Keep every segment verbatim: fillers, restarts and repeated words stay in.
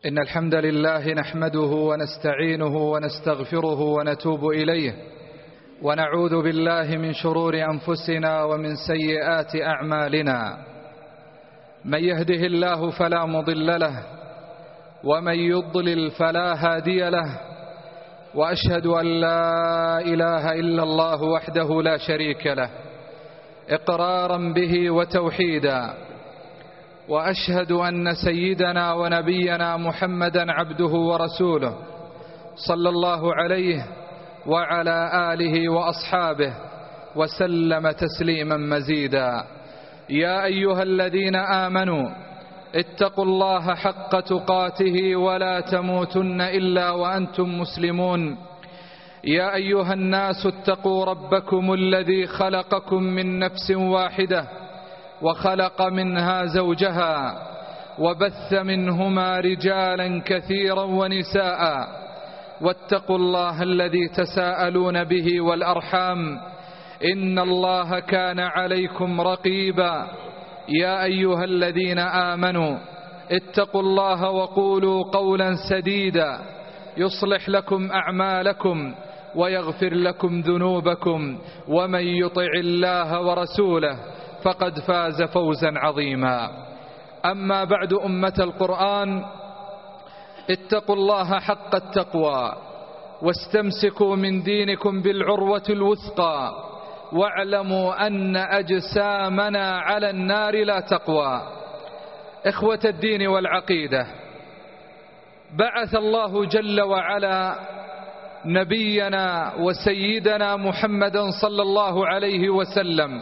إن الحمد لله نحمده ونستعينه ونستغفره ونتوب إليه، ونعوذ بالله من شرور أنفسنا ومن سيئات أعمالنا. من يهده الله فلا مضل له، ومن يضلل فلا هادي له، وأشهد أن لا إله إلا الله وحده لا شريك له إقرارا به وتوحيدا، وأشهد أن سيدنا ونبينا محمدا عبده ورسوله صلى الله عليه وعلى آله وأصحابه وسلم تسليما مزيدا. يا أيها الذين آمنوا اتقوا الله حق تقاته ولا تموتن إلا وأنتم مسلمون. يا أيها الناس اتقوا ربكم الذي خلقكم من نفس واحدة وخلق منها زوجها وبث منهما رجالا كثيرا ونساء، واتقوا الله الذي تساءلون به والأرحام إن الله كان عليكم رقيبا. يا أيها الذين آمنوا اتقوا الله وقولوا قولا سديدا يصلح لكم أعمالكم ويغفر لكم ذنوبكم، ومن يطع الله ورسوله فقد فاز فوزا عظيما. أما بعد، أمة القرآن، اتقوا الله حق التقوى واستمسكوا من دينكم بالعروة الوثقى، واعلموا أن أجسامنا على النار لا تقوى. إخوة الدين والعقيدة، بعث الله جل وعلا نبينا وسيدنا محمدا صلى الله عليه وسلم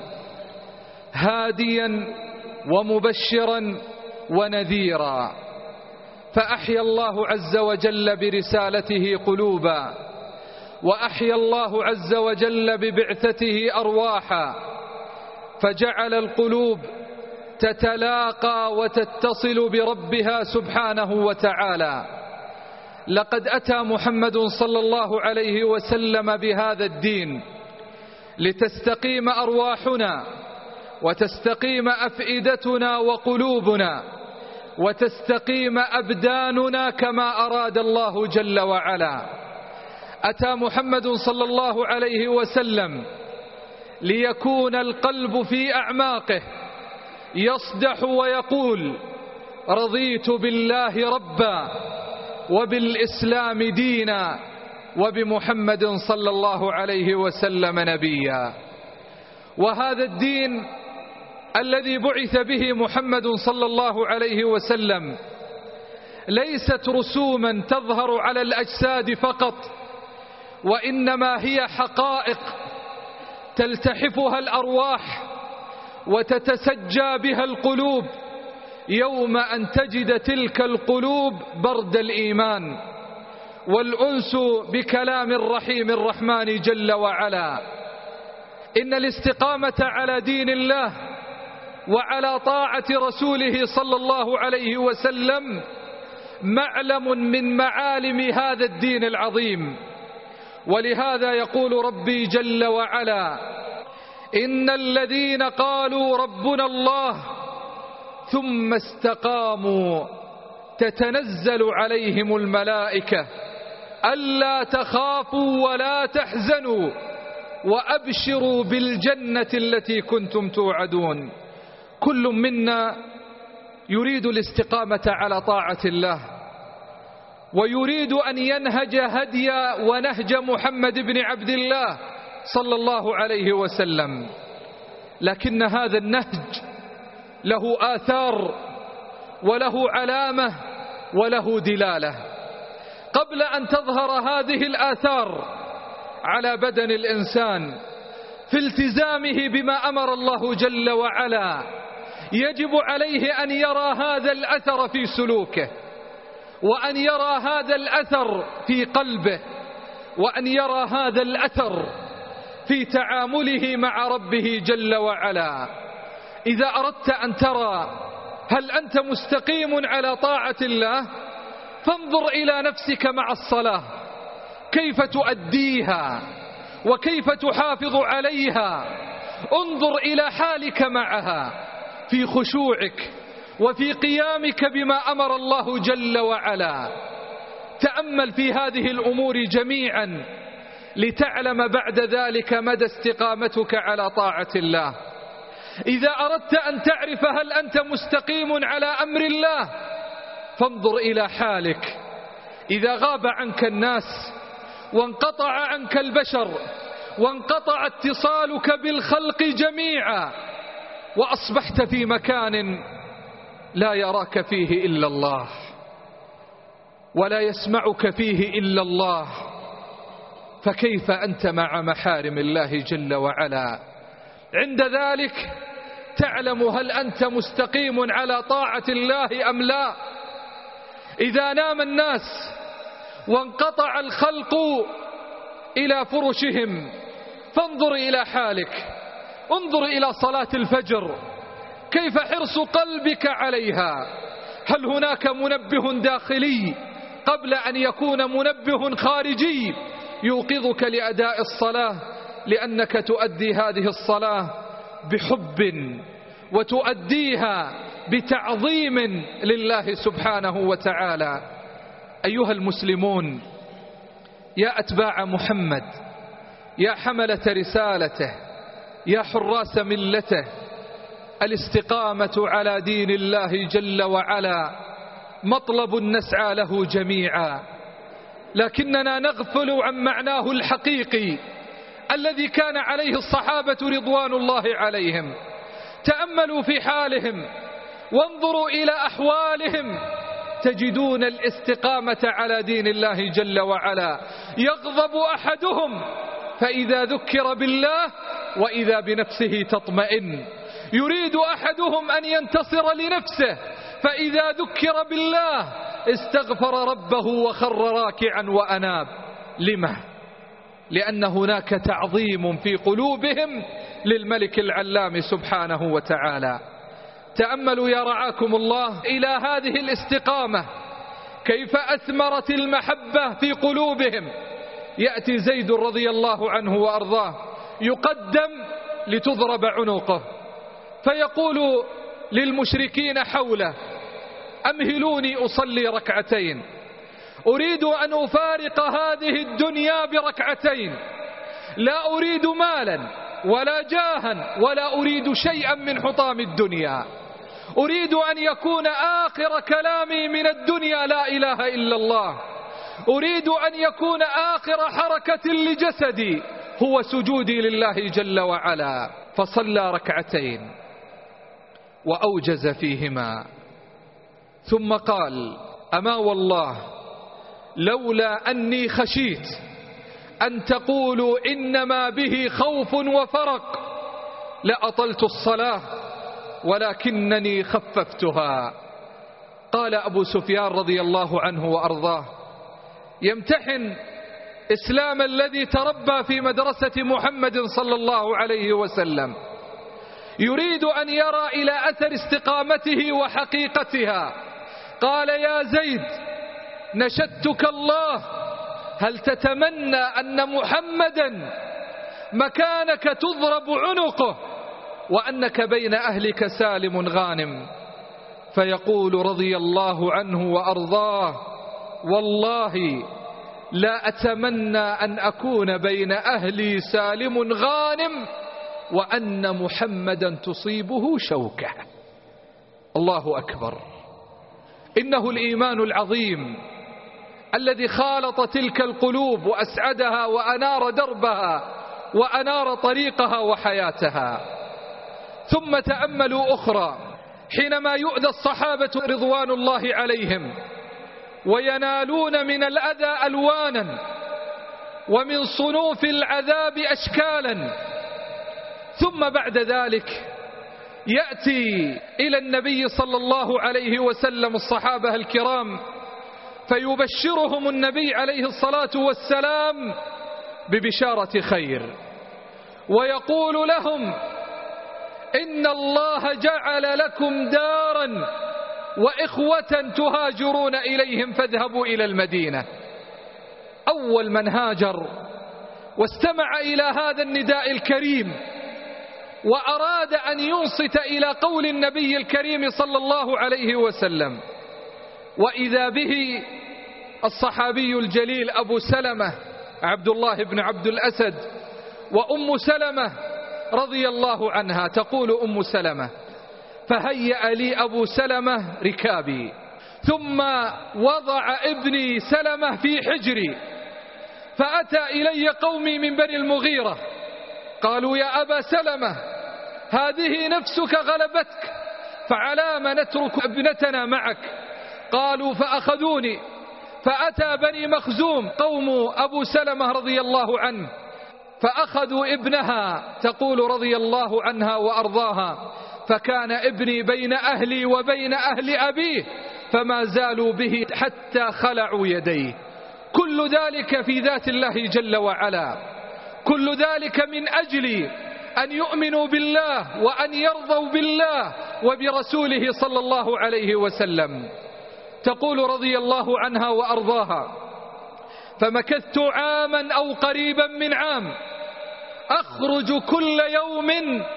هاديا ومبشرا ونذيرا، فأحيا الله عز وجل برسالته قلوبا، وأحيا الله عز وجل ببعثته أرواحا، فجعل القلوب تتلاقى وتتصل بربها سبحانه وتعالى. لقد أتى محمد صلى الله عليه وسلم بهذا الدين لتستقيم أرواحنا وتستقيم أفئدتنا وقلوبنا وتستقيم أبداننا كما أراد الله جل وعلا. أتى محمد صلى الله عليه وسلم ليكون القلب في أعماقه يصدح ويقول: رضيت بالله ربا وبالإسلام دينا وبمحمد صلى الله عليه وسلم نبيا. وهذا الدين الذي بعث به محمد صلى الله عليه وسلم ليست رسوما تظهر على الأجساد فقط، وإنما هي حقائق تلتحفها الأرواح وتتسجى بها القلوب يوم أن تجد تلك القلوب برد الإيمان والأنس بكلام الرحيم الرحمن جل وعلا. إن الاستقامة على دين الله وعلى طاعة رسوله صلى الله عليه وسلم معلم من معالم هذا الدين العظيم. ولهذا يقول ربي جل وعلا: إن الذين قالوا ربنا الله ثم استقاموا تتنزل عليهم الملائكة ألا تخافوا ولا تحزنوا وأبشروا بالجنة التي كنتم توعدون. كل منا يريد الاستقامة على طاعة الله، ويريد أن ينهج هدي ونهج محمد بن عبد الله صلى الله عليه وسلم، لكن هذا النهج له آثار وله علامة وله دلالة. قبل أن تظهر هذه الآثار على بدن الإنسان في التزامه بما أمر الله جل وعلا، يجب عليه أن يرى هذا الأثر في سلوكه، وأن يرى هذا الأثر في قلبه، وأن يرى هذا الأثر في تعامله مع ربه جل وعلا. إذا أردت أن ترى هل أنت مستقيم على طاعة الله، فانظر إلى نفسك مع الصلاة كيف تؤديها وكيف تحافظ عليها. انظر إلى حالك معها في خشوعك وفي قيامك بما أمر الله جل وعلا. تأمل في هذه الأمور جميعا لتعلم بعد ذلك مدى استقامتك على طاعة الله. إذا أردت أن تعرف هل أنت مستقيم على أمر الله فانظر إلى حالك. إذا غاب عنك الناس وانقطع عنك البشر وانقطع اتصالك بالخلق جميعا وأصبحت في مكان لا يراك فيه إلا الله ولا يسمعك فيه إلا الله، فكيف أنت مع محارم الله جل وعلا؟ عند ذلك تعلم هل أنت مستقيم على طاعة الله أم لا. إذا نام الناس وانقطع الخلق إلى فرشهم فانظر إلى حالك. انظر إلى صلاة الفجر، كيف حرص قلبك عليها؟ هل هناك منبه داخلي قبل أن يكون منبه خارجي يوقظك لأداء الصلاة؟ لأنك تؤدي هذه الصلاة بحب وتؤديها بتعظيم لله سبحانه وتعالى. أيها المسلمون، يا أتباع محمد، يا حملة رسالته، يا حراس ملته، الاستقامة على دين الله جل وعلا مطلب نسعى له جميعا، لكننا نغفل عن معناه الحقيقي الذي كان عليه الصحابة رضوان الله عليهم. تأملوا في حالهم وانظروا إلى أحوالهم تجدون الاستقامة على دين الله جل وعلا. يغضب أحدهم فإذا ذكر بالله وإذا بنفسه تطمئن. يريد أحدهم أن ينتصر لنفسه فإذا ذكر بالله استغفر ربه وخر راكعا وأناب. لما؟ لأن هناك تعظيم في قلوبهم للملك العلام سبحانه وتعالى. تأملوا يا رعاكم الله إلى هذه الاستقامة كيف أثمرت المحبة في قلوبهم. يأتي زيد رضي الله عنه وأرضاه يقدم لتضرب عنقه فيقول للمشركين حوله: أمهلوني أصلي ركعتين، أريد أن أفارق هذه الدنيا بركعتين، لا أريد مالا ولا جاها ولا أريد شيئا من حطام الدنيا، أريد أن يكون آخر كلامي من الدنيا لا إله إلا الله، أريد أن يكون آخر حركة لجسدي هو سجودي لله جل وعلا. فصلى ركعتين وأوجز فيهما ثم قال: أما والله لولا أني خشيت أن تقولوا إنما به خوف وفرق لأطلت الصلاة ولكنني خففتها. قال أبو سفيان رضي الله عنه وأرضاه يمتحن إسلام الذي تربى في مدرسة محمد صلى الله عليه وسلم، يريد أن يرى إلى أثر استقامته وحقيقتها. قال: يا زيد نشدتك الله، هل تتمنى أن محمدا مكانك تضرب عنقه وأنك بين أهلك سالم غانم؟ فيقول رضي الله عنه وأرضاه: والله لا أتمنى أن أكون بين أهلي سالم غانم وأن محمدا تصيبه شوكة. الله أكبر. إنه الإيمان العظيم الذي خالط تلك القلوب وأسعدها وأنار دربها وأنار طريقها وحياتها. ثم تأملوا أخرى، حينما يؤذى الصحابة رضوان الله عليهم وينالون من الأذى ألوانا ومن صنوف العذاب أشكالا، ثم بعد ذلك يأتي إلى النبي صلى الله عليه وسلم الصحابة الكرام فيبشرهم النبي عليه الصلاة والسلام ببشارة خير ويقول لهم: إن الله جعل لكم دارا وإخوة تهاجرون إليهم فاذهبوا إلى المدينة. أول من هاجر واستمع إلى هذا النداء الكريم وأراد أن ينصت إلى قول النبي الكريم صلى الله عليه وسلم، وإذا به الصحابي الجليل أبو سلمة عبد الله بن عبد الأسد وأم سلمة رضي الله عنها. تقول أم سلمة: فهيأ لي أبو سلمة ركابي، ثم وضع ابني سلمة في حجري، فأتى إلي قومي من بني المغيرة قالوا: يا أبا سلمة، هذه نفسك غلبتك، فعلام نترك ابنتنا معك؟ قالوا: فأخذوني، فأتى بني مخزوم قوم أبو سلمة رضي الله عنه فأخذوا ابنها. تقول رضي الله عنها وأرضاها: فكان ابني بين أهلي وبين أهل أبيه، فما زالوا به حتى خلعوا يديه. كل ذلك في ذات الله جل وعلا، كل ذلك من أجل أن يؤمنوا بالله وأن يرضوا بالله وبرسوله صلى الله عليه وسلم. تقول رضي الله عنها وأرضاها: فمكثت عاما أو قريبا من عام أخرج كل يوم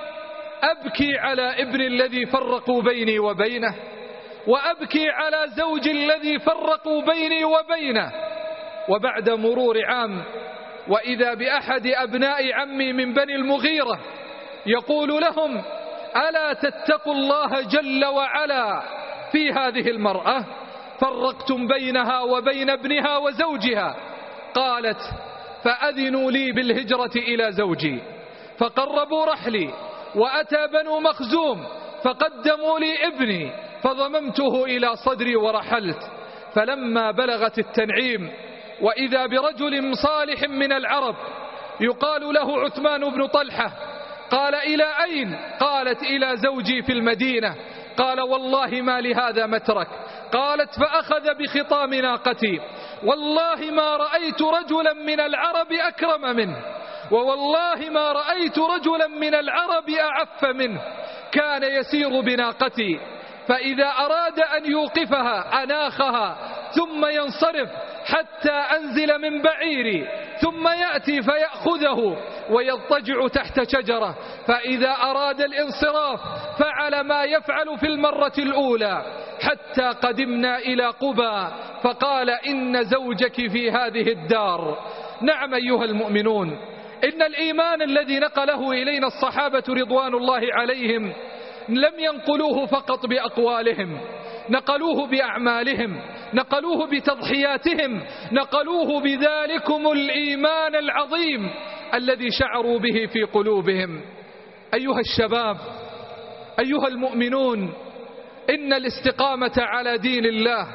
أبكي على ابن الذي فرقوا بيني وبينه، وأبكي على زوجي الذي فرقوا بيني وبينه. وبعد مرور عام وإذا بأحد أبناء عمي من بني المغيرة يقول لهم: ألا تتقوا الله جل وعلا في هذه المرأة؟ فرقتم بينها وبين ابنها وزوجها. قالت: فأذنوا لي بالهجرة إلى زوجي، فقربوا رحلي، وأتى بنو مخزوم فقدموا لي ابني، فضممته إلى صدري ورحلت. فلما بلغت التنعيم وإذا برجل صالح من العرب يقال له عثمان بن طلحة. قال: إلى أين؟ قالت: إلى زوجي في المدينة. قال: والله ما لهذا مترك. قالت: فأخذ بخطام ناقتي، والله ما رأيت رجلا من العرب أكرم منه، ووالله ما رأيت رجلا من العرب أعف منه. كان يسير بناقتي، فإذا أراد أن يوقفها أناخها ثم ينصرف حتى أنزل من بعيري، ثم يأتي فيأخذه ويضطجع تحت شجرة، فإذا أراد الانصراف فعل ما يفعل في المرة الأولى، حتى قدمنا إلى قبى فقال: إن زوجك في هذه الدار. نعم أيها المؤمنون، إن الإيمان الذي نقله إلينا الصحابة رضوان الله عليهم لم ينقلوه فقط بأقوالهم، نقلوه بأعمالهم، نقلوه بتضحياتهم، نقلوه بذلكم الإيمان العظيم الذي شعروا به في قلوبهم. أيها الشباب، أيها المؤمنون، إن الاستقامة على دين الله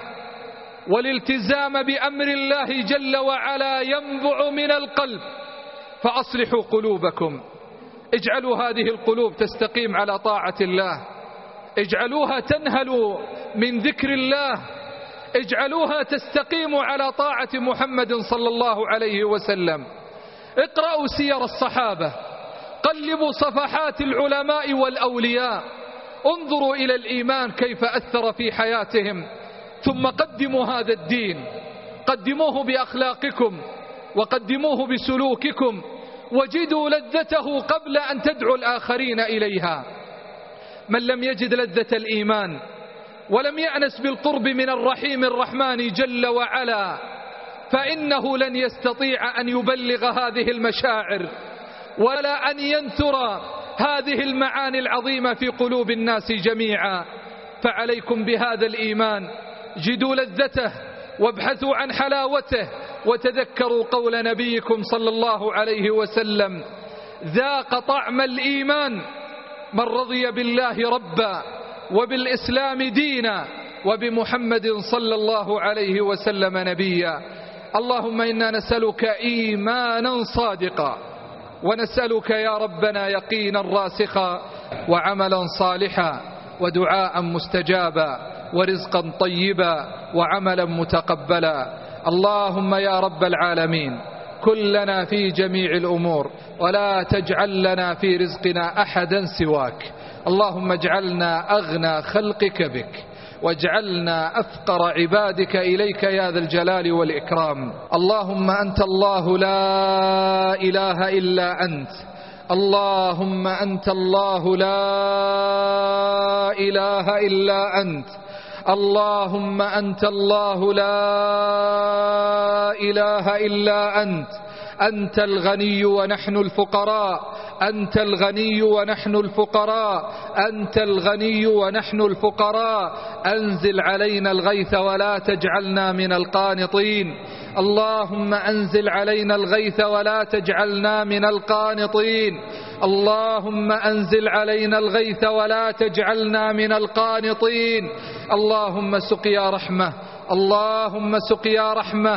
والالتزام بأمر الله جل وعلا ينبع من القلب، فأصلحوا قلوبكم، اجعلوا هذه القلوب تستقيم على طاعة الله، اجعلوها تنهل من ذكر الله، اجعلوها تستقيم على طاعة محمد صلى الله عليه وسلم. اقرأوا سير الصحابة، قلبوا صفحات العلماء والأولياء، انظروا إلى الإيمان كيف أثر في حياتهم، ثم قدموا هذا الدين، قدموه بأخلاقكم وقدموه بسلوككم، وجدوا لذته قبل أن تدعوا الآخرين إليها. من لم يجد لذة الإيمان ولم يأنس بالقرب من الرحيم الرحمن جل وعلا فإنه لن يستطيع أن يبلغ هذه المشاعر ولا أن ينثر هذه المعاني العظيمة في قلوب الناس جميعا. فعليكم بهذا الإيمان، جدوا لذته وابحثوا عن حلاوته، وتذكروا قول نبيكم صلى الله عليه وسلم: ذاق طعم الإيمان من رضي بالله ربا وبالإسلام دينا وبمحمد صلى الله عليه وسلم نبيا. اللهم إنا نسألك إيمانا صادقا، ونسألك يا ربنا يقينا راسخا، وعملا صالحا، ودعاء مستجابا، ورزقا طيبا، وعملا متقبلا. اللهم يا رب العالمين كلنا في جميع الأمور، ولا تجعل لنا في رزقنا أحدا سواك. اللهم اجعلنا أغنى خلقك بك، واجعلنا أفقر عبادك إليك يا ذا الجلال والإكرام. اللهم أنت الله لا إله إلا أنت، اللهم أنت الله لا إله إلا أنت، اللهم أنت الله لا إله إلا أنت، أنت الغني ونحن الفقراء، أنت الغني ونحن الفقراء، أنت الغني ونحن الفقراء، أنزل علينا الغيث ولا تجعلنا من القانطين. اللهم أنزل علينا الغيث ولا تجعلنا من القانطين. اللهم أنزل علينا الغيث ولا تجعلنا من القانطين. اللهم سقيا رحمة، اللهم سقيا رحمة،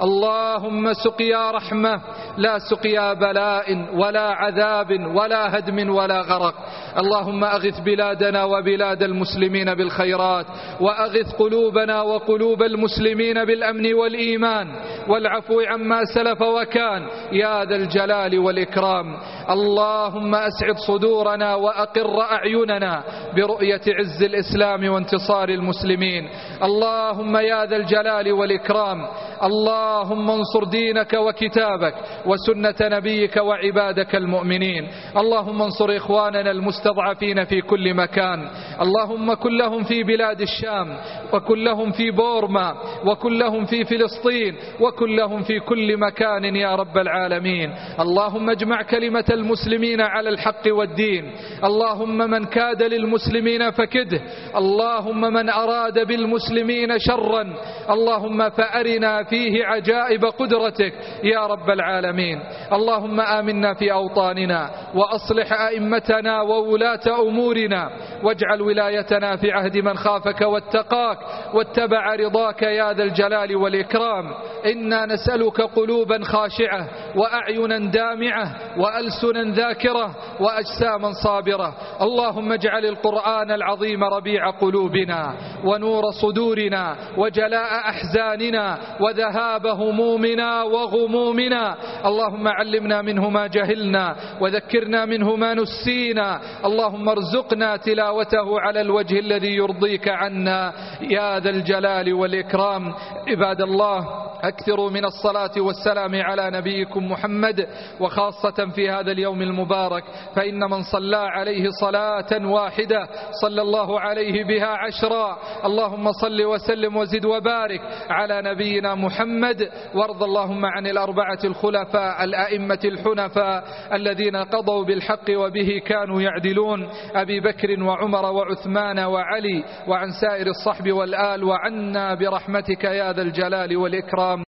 اللهم سقيا رحمة، لا سقيا بلاء ولا عذاب ولا هدم ولا غرق. اللهم أغث بلادنا وبلاد المسلمين بالخيرات، وأغث قلوبنا وقلوب المسلمين بالأمن والإيمان والعفو عما سلف وكان يا ذا الجلال والإكرام. اللهم أسعد صدورنا وأقر أعيننا برؤية عز الإسلام وانتصار المسلمين. اللهم يا ذا الجلال والإكرام، اللهم انصر دينك وكتابك وسنة نبيك وعبادك المؤمنين. اللهم انصر إخواننا المستضعفين في كل مكان، اللهم كن لهم في بلاد الشام، وكن لهم في بورما، وكن لهم في فلسطين، وكن لهم في كل مكان يا رب العالمين. اللهم اجمع كلمة المسلمين على الحق والدين. اللهم من كاد للمسلمين فكده، اللهم من أراد بالمسلمين شرا اللهم فأرنا فيه عجائب قدرتك يا رب العالمين. اللهم آمنا في أوطاننا، وأصلح أئمتنا وولاة أمورنا، واجعل ولايتنا في عهد من خافك واتقاك واتبع رضاك يا ذا الجلال والإكرام. إنا نسألك قلوبا خاشعة، وأعينا دامعة، وألسنا ذاكرة، وأجساما صابرة. اللهم اجعل القرآن العظيم ربيع قلوبنا ونور صدورنا وجلاء أحزاننا وذهاب همومنا وغمومنا. اللهم علمنا منه ما جهلنا، وذكرنا منه ما نسينا. اللهم ارزقنا تلاوته على الوجه الذي يرضيك عنا يا ذا الجلال والإكرام. عباد الله، أكثروا من الصلاة والسلام على نبيكم محمد، وخاصة في هذا اليوم المبارك، فإن من صلى عليه صلاة واحدة صلى الله عليه بها عشرا. اللهم صل وسلم وزد وبارك على نبينا محمد، وارض اللهم عن الأربعة الخلفاء الأئمة الحنفاء الذين قضوا بالحق وبه كانوا يعدلون، أبي بكر وعمر وعثمان وعلي، وعن سائر الصحب والآل، وعنا برحمتك يا ذا الجلال والإكرام.